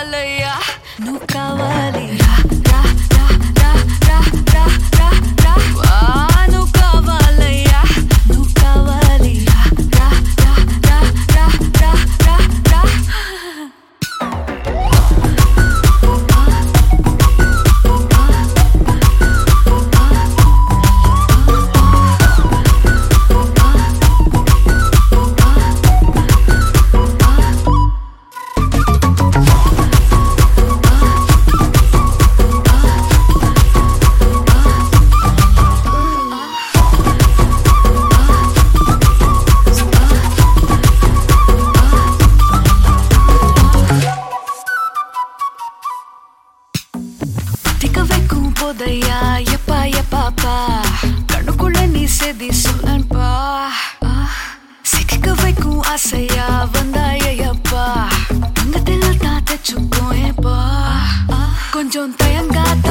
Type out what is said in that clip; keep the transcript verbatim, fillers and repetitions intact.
కావాలయ్యా నువ్వు కావాలి రా రా రా రా రా రా రా రా వా నువ్వు కావాలయ్యా నువ్వు కావాలి రా రా రా రా రా రా రా రా போதையா எப்பா எப்பாப்பா கண்ணுக்குள்ள நீ செதி சொல்லன்பா சிக்க வைக்கும் ஆசையா வந்தாயப்பா தங்கத்தில் தான் தச்சுக்கோ ஏப்பா கொஞ்சம் தயங்காத